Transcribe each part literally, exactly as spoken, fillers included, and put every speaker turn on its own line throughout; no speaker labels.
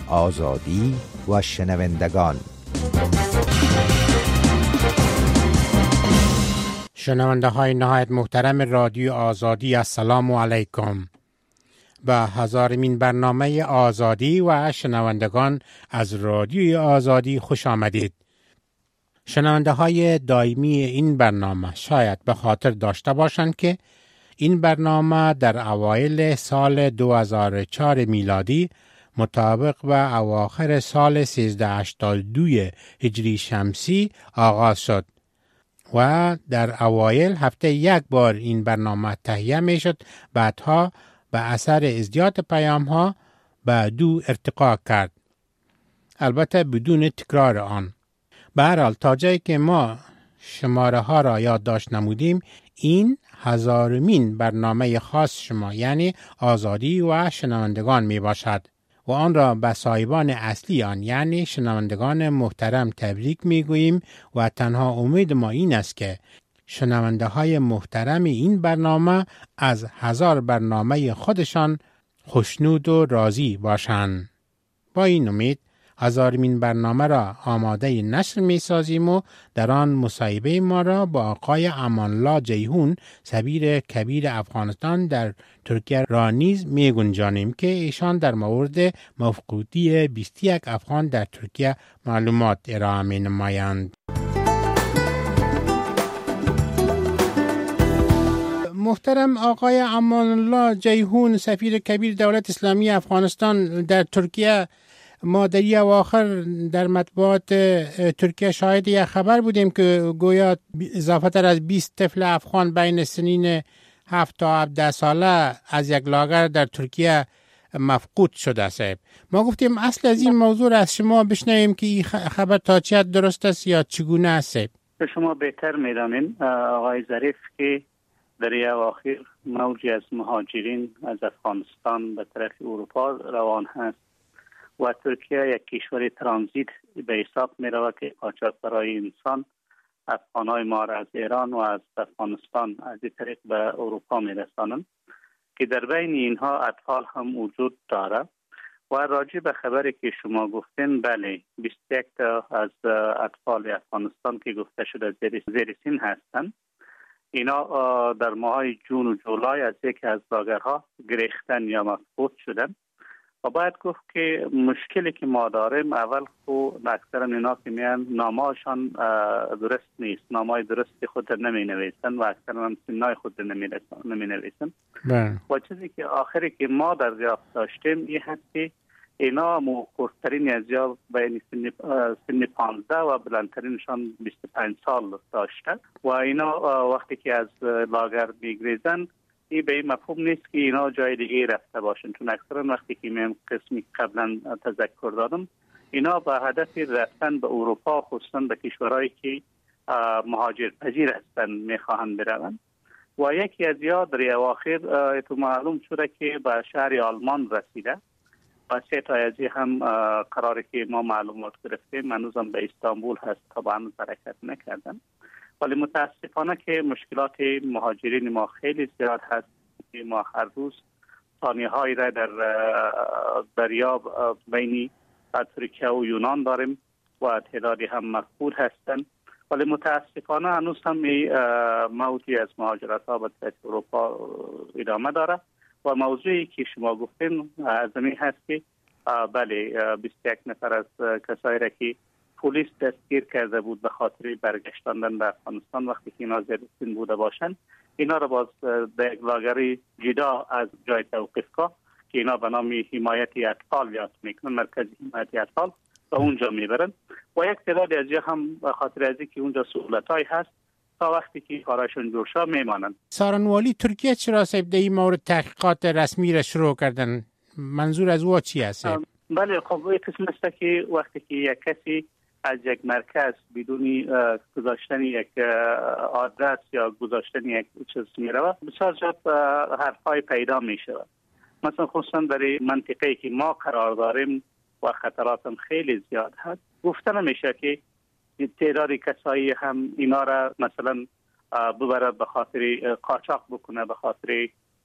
آزادی و شنوندگان.
شنونده های نهایت محترم رادیو آزادی، السلام علیکم. به هزارمین برنامه آزادی و شنوندگان از رادیوی آزادی خوش آمدید. شنونده های دائمی این برنامه شاید به خاطر داشته باشند که این برنامه در اوایل سال دو هزار و چهار میلادی مطابق به اواخر سال سیزده هشتاد و دو هجری شمسی آغاز شد و در اوایل هفته یک بار این برنامه تهیه می شد، بعدها به اثر ازدیاد پیام ها به دو ارتقا کرد، البته بدون تکرار آن. به هر حال تا جایی که ما شماره ها را یادداشت نمودیم، این هزارمین برنامه خاص شما یعنی آزادی و شنوندگان می باشد و آن را به صاحبان اصلی آن یعنی شنوندگان محترم تبریک می گوییم و تنها امید ما این است که شنونده های محترم این برنامه از هزار برنامه خودشان خوشنود و راضی باشند. با این امید هزارمین برنامه را آماده نشر می سازیم و در آن مصاحبه ما را با آقای امانالله جیهون سفیر کبیر افغانستان در ترکیه را نیز می گنجانیم که ایشان در مورد مفقودی بیست و یک افغان در ترکیه معلومات ارائه می نمایند. محترم آقای امانالله جیهون سفیر کبیر دولت اسلامی افغانستان در ترکیه، ما در این اواخر در مطبوعات ترکیه شاهد یک خبر بودیم که گویا اضافه تر از بیست طفل افغان بین سنین هفت تا هفده ساله از یک لاگر در ترکیه مفقود شده است. ما گفتیم اصل از این موضوع از شما بشنویم که این خبر تا چه حد درست است یا چگونه است.
به شما بهتر می‌دانید آقای ظریف که در این اواخر موجی از مهاجرین از افغانستان به طرف اروپا روان هست و ترکیه یک کشور ترانزیت به حساب می رود که قاچاق برای انسان افغانای ما را از ایران و از افغانستان از این طریق به اروپا می رسانند که در بین اینها اطفال هم وجود دارد. و راجع به خبری که شما گفتین، بله بیست و یک تا از اطفال افغانستان که گفته شده زیر, زیر سن هستند، اینا در ماه جون و جولای از یک از لاگرها گریختن یا مفقود شدند. و باید گفت که مشکلی که ما داریم، اول خو اکثر اینا که میان نامه‌شان درست نیست، نامه‌های درستی خود نمی نویسن و اکثر هم سنای خود نمی نویسن. و چیزی که آخری که ما دریافت داشتیم این هست که اینا موقع‌ترین از یا بین سن سن پانزده و بلندترینشان بیست و پنج سال داشته و اینا وقتی که از لاگر میگریزن این به این مفهوم نیست که اینا جای دیگه رفته باشن، چون اکثرا وقتی که من قسمی قبلا تذکر دادم اینا با هدف رفتن به اروپا، خصوصا به کشورهایی که مهاجر پذیر هستند میخواهند بروند. و یکی از یاد در اواخر تو معلوم شده که به شهر آلمان رسیده و سه تا از هم قراره که ما معلومات گرفتیم هنوزم به استانبول هست، طبعا حرکت نکردن. ولی متاسفانه که مشکلات مهاجرین ما خیلی زیاد هست که ما هر روز ثانیه هایی را در دریا بین ترکیه و یونان داریم و تعدادی هم مفقود هستند. ولی متاسفانه هنوز هم موجی از مهاجرت ها به طرف اروپا ادامه داره و موضوعی که شما گفتین از این هست که بله بیست و یک نفر از کسایی را که پلیس دستگیر کرده بود به خاطر برگشتاندن به افغانستان وقتی که اینا زیر سن بوده باشند، اینا را باز به یک لاگری جدا از جای توقیفگاه که اینا به نام حمایت اطفال یاد میکنن، مرکز حمایت اطفال، به اونجا میبرن و یک تعداد از هم به خاطر از اینکه اونجا سهولت‌های هست تا وقتی که کارشون جور شد میمانند.
سارنوالی ترکیه چرا صاحب در این مورد تحقیقات رسمی را شروع کردن؟ منظور از او چی است؟
بله خب این قسم است که وقتی که یک کسی از یک مرکز بدون گذاشتن یک آدرس یا گذاشتن یک چیز میره بسیار زیاد حرفای پیدا میشه. مثلا خصوصا در منطقه‌ای که ما قرار داریم و خطرات هم خیلی زیاد هست، گفته نمیشه که تعداد کسایی هم اینا را مثلا ببره به خاطر قاچاق بکنه، به خاطر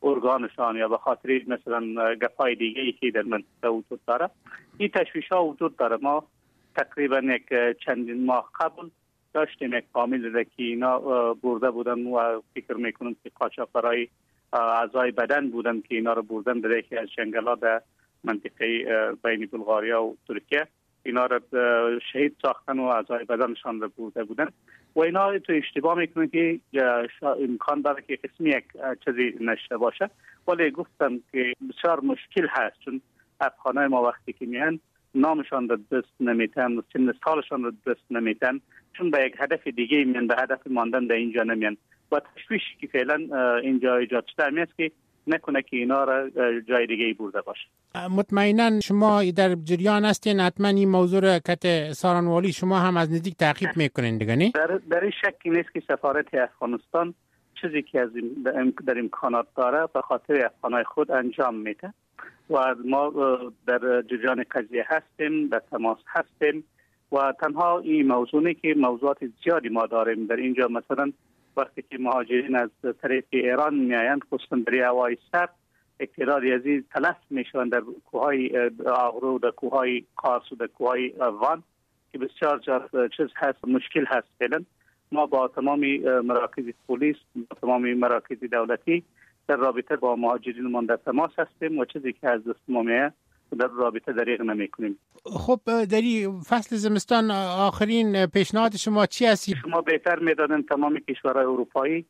ارگانشان یا به خاطر مثلا گپای دیگه ای که در منطقه وجود داره، این تشویش ها وجود داره. ما تقریبا یک چندین ماه قبل داشتیم یک فامیل که اینا برده بودن و فکر میکنم که قاچاقبرای اعضای بدن بودن که اینا رو بردن در یکی از جنگلات در منطقه بین بلغاریا و ترکیه. اینا رو شهید ساختن و اعضای بدنشان رو برده بودن و اینا تو اشتباه میکنن که امکان داره که قسمی یک چیزی نشته باشه، ولی گفتم که بسیار مشکل هست، چون افغانای ما وقتی که میان نامشان رو دست نمیتن و سن سالشان رو دست نمیتن، چون به یک هدف دیگه میان، به هدف ماندن در اینجا نمیان و تشویشی که فعلا اینجا ایجاد شده همیست که نکنه که اینا را جای دیگه برده باشه.
مطمئنا شما در جریان هستین، حتما این موضوع را کت سارانوالی شما هم از نزدیک تعقیب میکنین دیگه نه؟ در
در شکی نیست که سفارت افغانستان چیزی که از در امکانات داره به خاطر افغانای خود انجام میده و ما در جریان قضیه هستیم، در تماس هستیم و تنها این موضوعی که موضوعات زیادی ما داریم در اینجا. مثلا وقتی که مهاجرین از طریق ایران میایند، خصوصا در هوای سر، تعدادی از این تلف میشوند در کوههای آغرو، در کوههای قارس و در کوههای وان که بسیار چیز هست، مشکل هست. فعلا ما با تمامی مراکز پلیس، با تمامی مراکز دولتی در رابطه با مهاجرین من در تماس هستیم و چیزی که از دست ما میاد در رابطه دریغ نمی کنیم.
خب در فصل زمستان آخرین پیشنهاد شما چی هستی؟
شما بهتر میدانن تمام کشورهای اروپایی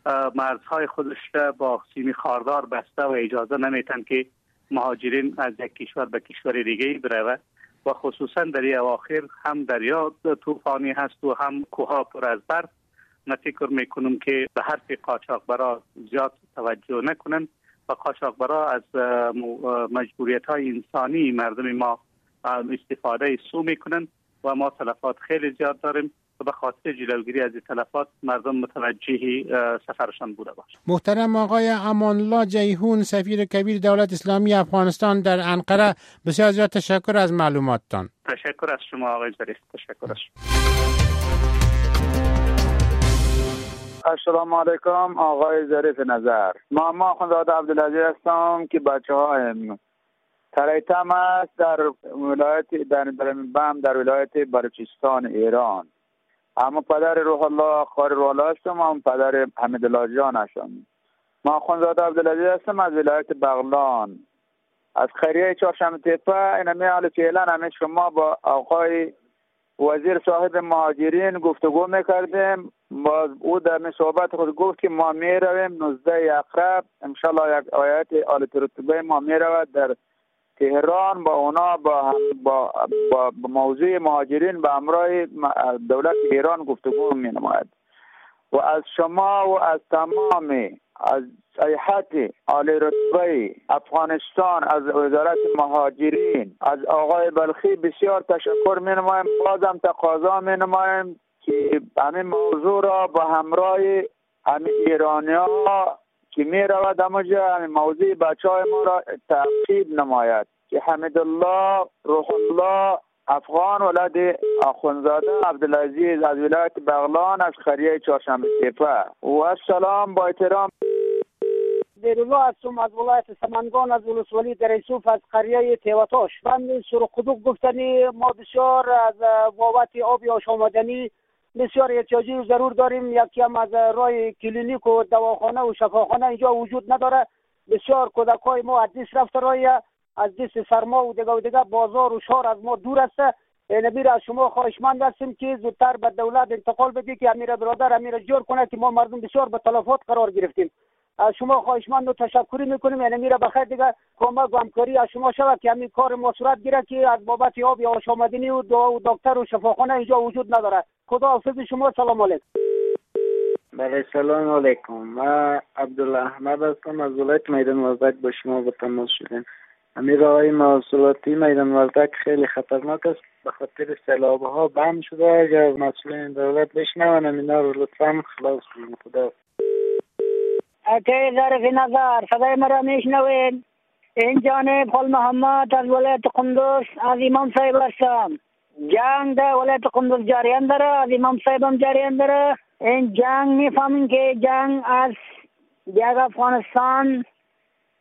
مرزهای خودش با سیمی خاردار بسته و اجازه نمیتن که مهاجرین از یک کشور به کشور دیگه بروند و خصوصا در این اواخر هم دریا طوفانی هست و هم کوها پر از برف. من فکر میکنم که به حرف قاچاقبرا زیاد توجه نکنن و قاچاقبرا از مجبوریت های انسانی مردم ما استفاده سو میکنن و ما تلفات خیلی زیاد داریم و به خاطر جلوگیری از تلفات مردم متوجه سفرشان بوده باشه.
محترم آقای امان الله جیهون، سفیر کبیر دولت اسلامی افغانستان در انقره، بسیار زیاد تشکر از معلوماتتان.
تشکر از شما آقای ظریف. تشکر از شما.
السلام علیکم آقای ظریف نظر. ما ما خانزاده عبدالعزیز هستم که بچه هایم تریتم است در ولایت در بم در ولایت بلوچستان ایران. اما پدر روح الله قاری روح الله هستم، اما پدر حمیدالله جان هستم. ما خانزاده عبدالعزیز هستم از ولایت بغلان، از خیریه چهارشنبه تپه. اینمی حال فعلا همه شما با آقای وزیر صاحب مهاجرین گفتگو میکردیم. با او در صحبت خود گفت که ما میرویم نوزده اقرب انشالله یک آیت آل رتبه ما میرود در تهران با اونا با با, با, با موضوع مهاجرین به همراه دولت ایران گفتگو می نماید و از شما و از تمام از هیئت عالی رتبه افغانستان، از وزارت مهاجرین، از آقای بلخی بسیار تشکر می نمایم. بازم تقاضا می نمایم که همین موضوع را با همراه همین ایرانی ها که می رود همونجا همین موضوع بچه های ما را تعقیب نماید که حمیدالله روح الله افغان ولد آخونزاده عبدالعزیز از ولایت بغلان از قریه چهارشنبه تپه. و السلام با احترام.
دیرالله هستم از ولایت سمنگان، از ولسوالی در یوسف، از قریه تیوتاش. من سرخدوق گفتنی ما بسیار از بابت آب آشامدنی بسیار احتیاجی ضرور داریم. یکی هم از راه کلینیک و دواخانه و شفاخانه اینجا وجود نداره. بسیار کودکای ما از دست رفته راه، از دست سرما و دیگه و دیگه بازار و شهر از ما دور است. نبیر از شما خواهشمند هستیم که زودتر به دولت انتقال بدی که امیر برادر امیر جور کنه که ما مردم بسیار به تلفات قرار گرفتیم. از شما خواهشمند و تشکری میکنیم. یعنی میره بخیر دیگه کمک و همکاری از شما شود که همین کار ما صورت گیره که از بابت آب آشامدنی و دوا و دکتر و شفاخانه اینجا وجود نداره. خدا حافظ شما. سلام علیکم.
بله سلام علیکم. من عبدالله احمد هستم از ولایت میدان وردک. با شما به تماس شدیم. امیر آقای مواصلاتی میدان وردک خیلی خطرناک است، به خاطر سیلاب‌ها بند شده. اگر مسئولین دولت بشنون اینا رو لطفاً خلاص کنید. خدا.
اکی ظریف نظر، صدای مرا میشنوید؟ این جانب خال محمد از ولایت قندوز از امام صاحب هستم. جنگ در ولایت قندوز جریان داره، از امام صاحب هم جریان داره. این جنگ میفهمین که جنگ از دیگر افغانستان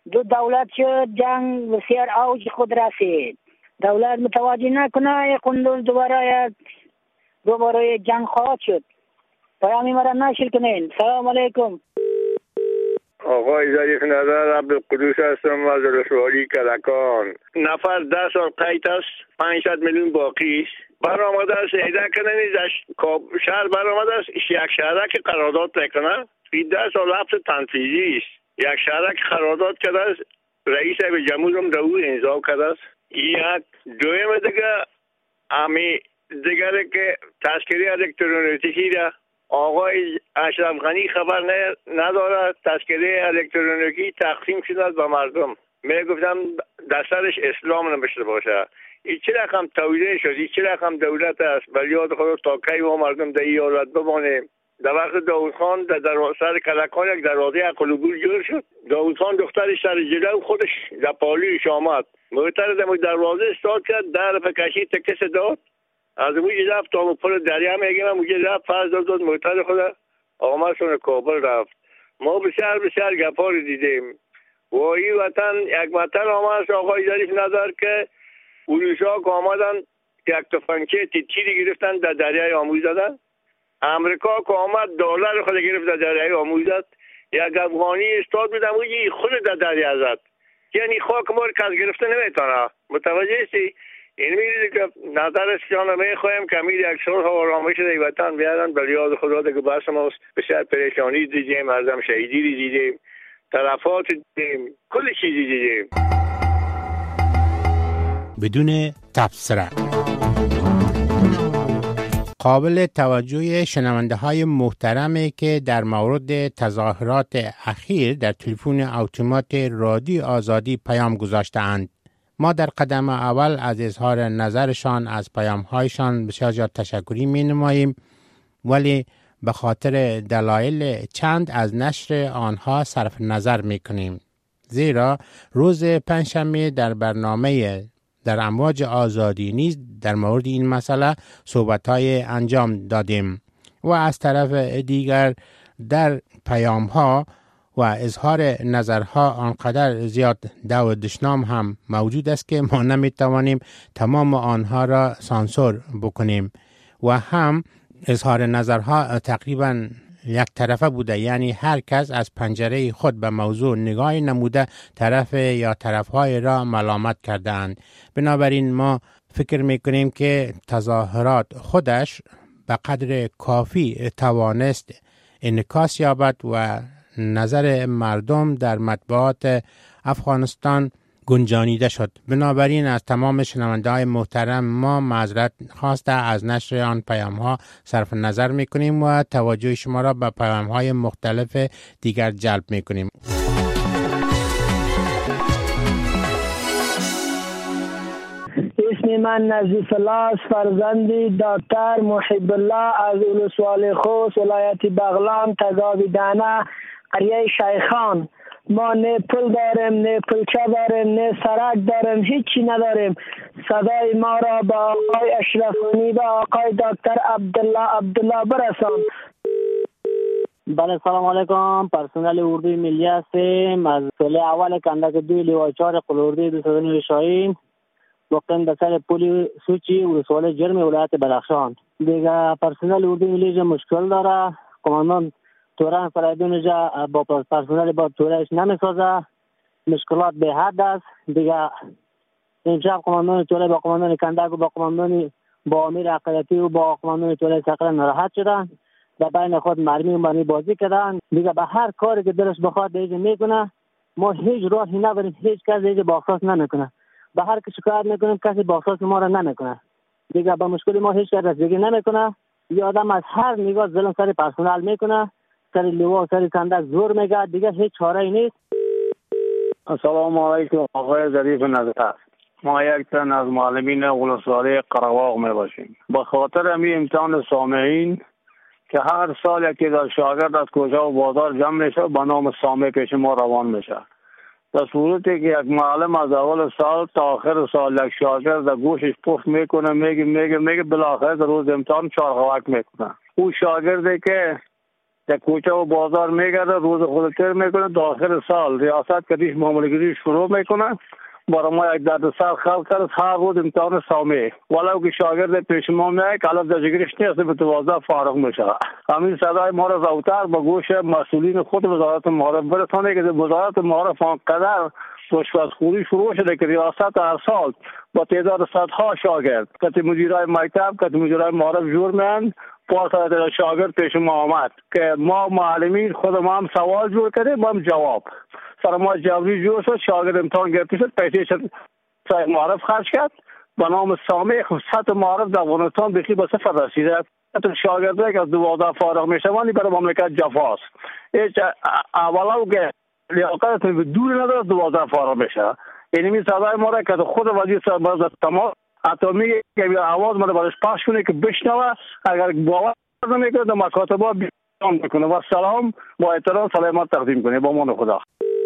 دو دولت شد، جنگ بسیار اوج خود رسید. دولت متوجه نکنه قندوز دوباره دوباره جنگ خواهد شد. پیامی مرا نشر کنین. سلام علیکم.
آقای ظریف نظر عبدالقدوس هستم از ولسوالی کلکان. نفر ده سال قید است، پانصد میلیون باقی است. برآمده است ایده کننی شهر برآمده است یک شهر که قرارداد نکنه ده سال حبس تنفیذی است. یک شهر که قرارداد کرده است رئیس جمهور هم دو امضا کرده است. یک دویم دیگه امی دیگره که تذکره الکترونیکی را آقای اشرف غنی خبر نداره. تذکره الکترونیکی تقسیم شده به مردم. می گفتم دسترش اسلام نمیشه باشه. این چه رقم تولیده شد، این چه رقم دولت است. ولی یاد خود تا کی ما مردم در این حالت بمانیم. در وقت داود خان در سر کلکان یک دروازه عقل‌وگور جور شد. داود خان دخترش سر جلو خودش در پالیش آمد. موتر در دروازه استاد کرد، در فکشی تکس داد. از موجی رفت تا پل دریا میگیم موجی رفت فرض داد داد موتر خود آمد سون کابل رفت. ما بسیار بسیار گپار دیدیم. و این وطن یک وطن آمد آقای ظریف نظر که پولیسا که آمدن یک تفنگچی تیری گرفتن در دریای آموز دادن. امریکا که آمد دلار خود گرفت در دریای آموز داد. یک افغانی استاد بودم موجی خود در دریا زد. یعنی خاک ما رو کس گرفته نمیتونه. متوجه هستی؟ این میگه که نظر شما میخوایم که امیر یک صلح و آرامش در وطن بیارن. به یاد خدا دیگه بس ما بسیار پریشانی دیدیم، مردم شهیدی دیدیم، تلفات دیدیم، کل چیزی دیدیم.
بدون تبصره. قابل توجه شنونده های محترمی که در مورد تظاهرات اخیر در تلفن اتومات رادیو آزادی پیام گذاشته‌اند. ما در قدم اول از اظهار نظرشان از پیام‌هایشان بسیار زیاد تشکری می‌نماییم، ولی به خاطر دلایل چند از نشر آنها صرف نظر می‌کنیم. زیرا روز پنجشنبه در برنامه در امواج آزادی نیز در مورد این مسئله صحبت‌های انجام دادیم و از طرف دیگر در پیام‌ها و اظهار نظرها آنقدر زیاد دو دشنام هم موجود است که ما نمیتوانیم تمام آنها را سانسور بکنیم و هم اظهار نظرها تقریبا یک طرفه بوده، یعنی هر کس از پنجره خود به موضوع نگاه نموده طرف یا طرفهای را ملامت کرده اند. بنابراین ما فکر میکنیم که تظاهرات خودش به قدر کافی توانست انعکاس یابد و نظر مردم در مطبوعات افغانستان گنجانیده شد. بنابراین از تمام شنونده های محترم ما معذرت خواسته از نشر آن پیام ها صرف نظر می کنیم و توجه شما را به پیام های مختلف دیگر جلب می کنیم.
اسم من نظیف الله فرزند دکتر محب الله از ولسوالی خوست ولایت بغلان تگاوی دانه قریه شیخان. ما نه پل داریم، نه پلچه داریم، نه سرک داریم، هیچی نداریم. صدای ما را با آقای اشرف غنی و آقای دکتر عبدالله عبدالله برسان.
بله سلام علیکم. پرسنل اردوی ملی هستیم از سال اول کندک دوی لیواچار قلوردی دو سدن شاهین وقتاً به سر پولی سوچی ولسوالی جرم ولایت بدخشان. دیگه پرسنل اردوی ملی جا مشکل داره. کماندان توران فرایدون جا با پرسنل با تورایش نمیسازه. مشکلات به حد است. دیگه امشب کماندان تورای با کماندان کندک و با کماندان با امیر عقیدتی و با کماندان تورای سقر ناراحت شدن. در بین خود مرمی و مرمی بازی کردن. دیگه به هر کاری که دلش بخواد دیگه میکنه. ما هیچ راهی نداریم، هیچ کس دیگه باخصاص نمیکنه. به هر کی شکایت میکنیم کسی باخصاص ما را نمیکنه. دیگه با مشکل ما هیچ کس دیگه نمیکنه. یه آدم از هر نگاه ظلم سر پرسنل میکنه، سر لیوا سر کندک زور میگه، دیگه هیچ چاره‌ای نیست.
السلام علیکم آقای ظریف نظر. ما یک تن از معلمین ولسوالی قره‌باغ میباشیم. به خاطر امی امتحان سامعین که هر سال یکی در شاگرد از کوچه و بازار جمع میشه به نام سامع پیش ما روان میشه. در صورتی که یک معلم از اول سال تا آخر سال یک شاگرد در گوشش پخت میکنه میگه میگه میگه بالاخره در روز امتحان چارخوک میکنه. او شاگردی که
در کوچه و بازار میگرده، روز خود تیر میکنه. داخل سال ریاست کدیش معامله‌گری شروع میکنه. برای ما یک دردسر خلق کرد هر روز امتحان سامی، ولو که شاگرد پیش ما میاد که الان درجه‌گیریش نیست به دوازده فارغ میشه. همین صدای ما را زودتر به گوش مسئولین خود وزارت معارف برسانه که وزارت معارف آنقدر رشوه‌خوری شروع شده که ریاست هر سال با تعداد صدها شاگرد که مدیرای مکتب که مدیرای معارف جور میان پاس شاگرد پیش ما آمد که ما معلمین خود ما هم سوال جور کردیم ما هم جواب سر ما جوابی جور شد. شاگرد امتحان گرفته شد، پیسه شد سای معارف خرج کرد به نام سامی. خب سطح معارف در افغانستان بخی به صفر رسیده. حتی شاگردی که از دوازده فارغ میشوند برای مملکت جفاست. هیچ اولا که لیاقت دور نداره دوازده فارغ میشه. یعنی می صدای ما را که خود وزیر سربراز تمام حتی میگه که آواز ما رو برش پخش کنه که بشنوه، اگر باور نمیکنه در مکاتبه بیان بکنه. و سلام با احترام سلامت تقدیم کنه با مان خدا.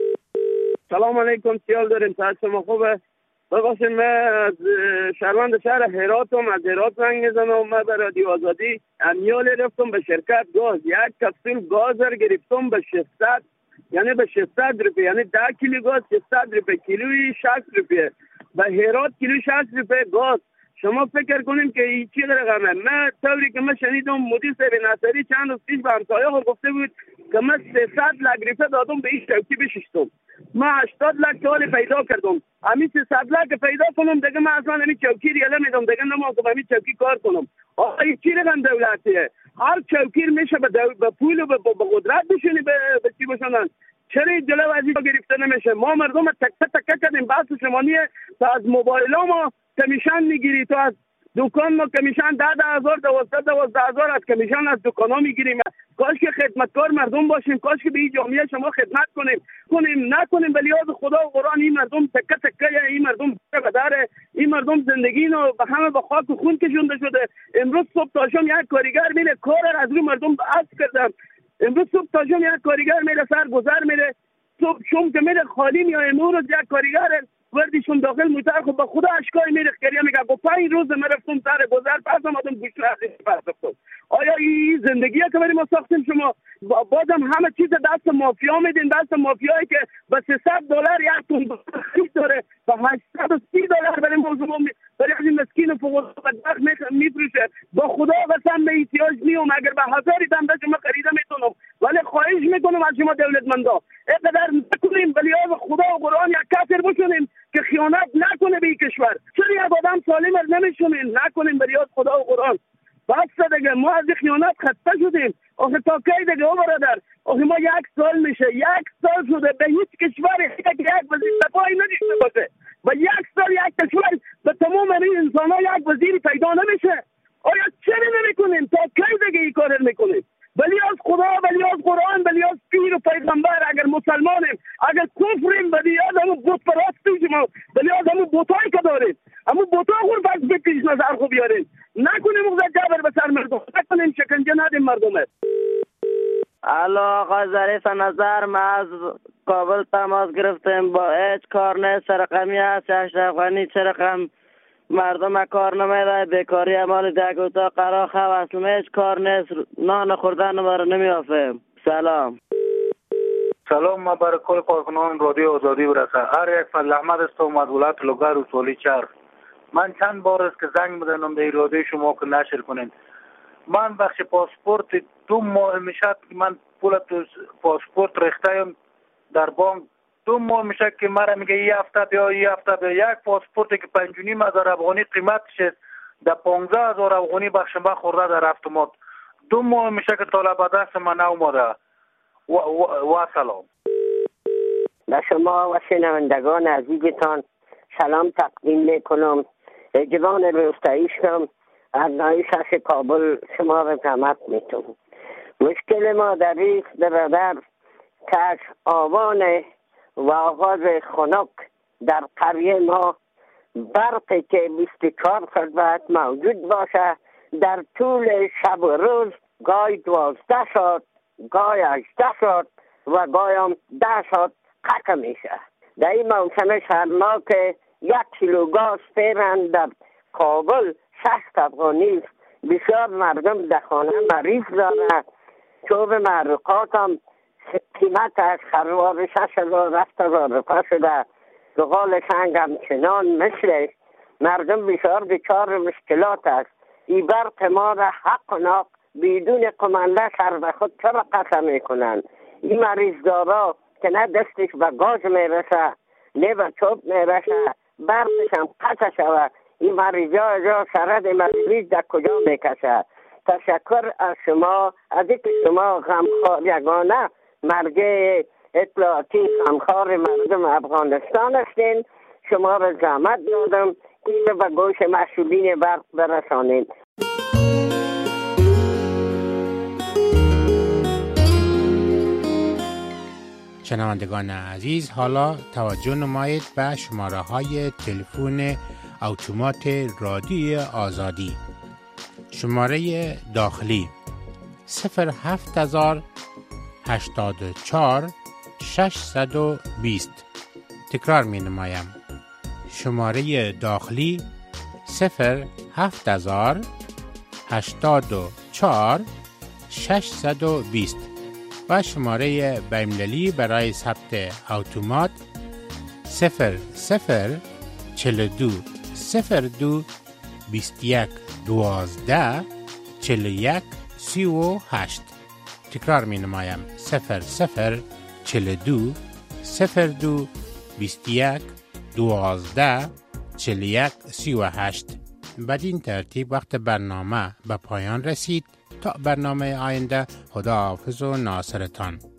سلام علیکم، سیال داریم. صحت شما خوبه؟ ببخشید من از شهروند شهر هراتم، از هرات زنگ میزنم. من به رادیو آزادی امیال رفتم به شرکت گاز، یک کپسول گاز رو گرفتم به ششصد، یعنی به ششصد روپیه، یعنی ده کیلو گاز ششصد روپیه، کیلوی شصت روپیه. به هرات کیلو شصت روپیه گاز. شما فکر کنیم که این چی رقمه. من طوری که من شنیدم مدیر صاحب ناصری چند روز پیش به همسایه ها گفته بود که من سیصد لک ریفه دادم به این شوکی بششتم. من هشتاد لک چالی پیدا کردم. همین سیصد لک پیدا کنم دیگه من اصلا همین چوکی ریاله میدم دیگه نمام که همین چوکی کار کنم. آقا این چی رقم دولتیه؟ هر چوکی میشه به, دو... به پول و به, به قدرت بشونی به, به چی بشونن. چرا جلو از این گرفته نمیشه؟ ما مردم تک تک کردیم. بحث شمانیه تا از موبایل ها ما کمیشن میگیری، تو از دکان ما کمیشن ده ده هزار دوازده دوازده هزار از کمیشن از دکان ها میگیریم. کاش که خدمتکار مردم باشیم، کاش که به این جامعه شما خدمت کنیم کنیم نکنیم. به لیاز خدا و قرآن این مردم تکه تکه، این مردم بدره، این مردم زندگی نو به همه به خاک و خون کشونده شده. امروز صبح تا شام یک کارگر میره کار از روی مردم عکس کردم. امروز صبح تا شام یک کارگر میره سر گذر میره، صبح شام که میره خالی میای. امروز یک کارگر وردیشون داخل موتر خب به خدا اشکای میره کریا میگه با پنج روز من رفتم سر گذر پس اومدم گوش ندادم پس رفتم. آیا این زندگیه که بریم ما ساختیم؟ شما بازم همه چیز دست مافیا میدین، دست مافیایی که به سیصد دلار یک تن خرید داره به هشتصد و سی دلار برای موضوع برای این مسکین فوق العاده میفروشه. با خدا قسم به احتیاج میوم اگر به هزاری دم به شما خریده میتونم، ولی خواهش میکنم از شما دولتمندا اینقدر نکنیم ولی از خدا و قرآن یک کافر بشونیم که خیانت نکنه به این کشور. چرا یک آدم سالم نمیشونیم نکنیم ولی از خدا و قرآن. بس دیگه ما از خیانت خسته شدیم. آخه تا کی دیگه او برادر؟ آخه ما یک سال میشه یک سال شده به هیچ کشوری یک یک وزیر دفاعی نداشته باشه و یک سال یک کشور به تمام این انسان ها یک وزیر پیدا نمیشه. آیا چرا نمیکنیم؟ تا کی دیگه این کار میکنیم؟ ولی از خدا، ولی از قرآن، ولی از پیر و پیغمبر. اگر مسلمانیم، اگر کفریم، ولی از همون بوت پرستیم، ولی از همون بوتایی که داریم همون بوتا خور بس به پیش نظر خوب بیاریم. نکنیم مغزه جبر به سر مردم، نکنیم شکنجه ندیم مردمه.
الو آقا ظریف نظر، ما از کابل تماس گرفتیم با هیچ کار نیست. رقمی هست اشرف غنی چه رقم مردم کار نمیده، بیکاری امال دیگه اتاق قرار خواه اصلا هیچ کار نیست، نان خوردن ما رو نمیافیم. سلام
سلام، ما برای کل کارکنان رادیو آزادی برسه. هر یک فضل احمد استم از ولایت لوگر اصولی چرخ. من چند بار است که زنگ میزنم در رادیو شما که نشر کنین. من بخش پاسپورت دو ماه میشه که من پول پاسپورت ریختم در بانک. دو ماه میشه که مرا میگه یه هفته بیا یه هفته بیا. یک پاسپورتی که پنج و نیم هزار افغانی قیمتش است در پانزده هزار افغانی بخش من خورده در اتومات. دو ماه میشه که طالب دست من اومده. و, و, و سلام
به شما و شنوندگان عزیزتان سلام تقدیم میکنم. جوان روستایی شدم از نای شش کابل شما را خدمت میتونم. مشکل ما در ریخ برادر که آوان و آغاز خنک در قریه ما برقی که بیست و چهار ساعت موجود باشه در طول شب و روز گای دوازده ساعت گای هجده ساعت و گای هم ده ساعت قطع میشه. در این موسم سرما یک کیلو گاز فعلا در کابل شصت افغانی. بسیار مردم در خانه مریض داره چوب محروقات هم قیمت از خروار شش هزار هفت هزار روپا شده. دقال سنگ همچنان مثل مردم بسیار دچار مشکلات است. این برق ما را حق و ناق بدون قمنده سر به خود چرا قطع میکنند؟ این مریضدارا که نه دستش به گاز میرسه نه به چوب میرسه برقش هم قطع شود، این مریضا اجا سرد مریض در کجا میکشه؟ تشکر از شما، از اینکه شما غمخوار یگانه مرجع اطلاعاتی غمخوار مردم افغانستان هستین. شما را زحمت دادم این به گوش مسئولین برق برسانین.
شنوندگان عزیز، حالا توجه نمایید به شماره های تلفن اتومات رادیوی آزادی. شماره داخلی صفر هفت هزار هشتاد و چهار ششصد و بیست. تکرار می نمایم. شماره داخلی صفر هفت هزار هشتاد و چهار ششصد و بیست و شماره بین‌المللی برای ثبت اتومات صفر صفر چهل و دو صفر دو بیست و یک دوازده چهل و یک سی و هشت. تکرار می نمایم. صفر صفر چهل و دو صفر دو بیست و یک دوازده چهل و یک سی و هشت. بدین ترتیب وقت برنامه به پایان رسید. تا برنامه آینده، خدا حافظ و ناصرتان.